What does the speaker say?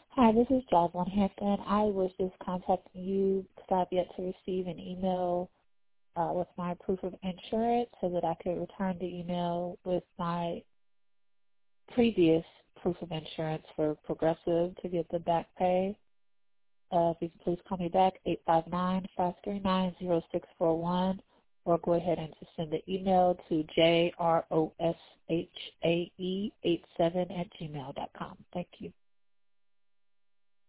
Hi, this is Jocelyn Hampton. I was just contacting you because I've yet to receive an email with my proof of insurance so that I could return the email with my previous proof of insurance for Progressive to get the back pay. If you could please call me back, 859-539-0641, or go ahead and just send the email to jroshae87@gmail.com. Thank you.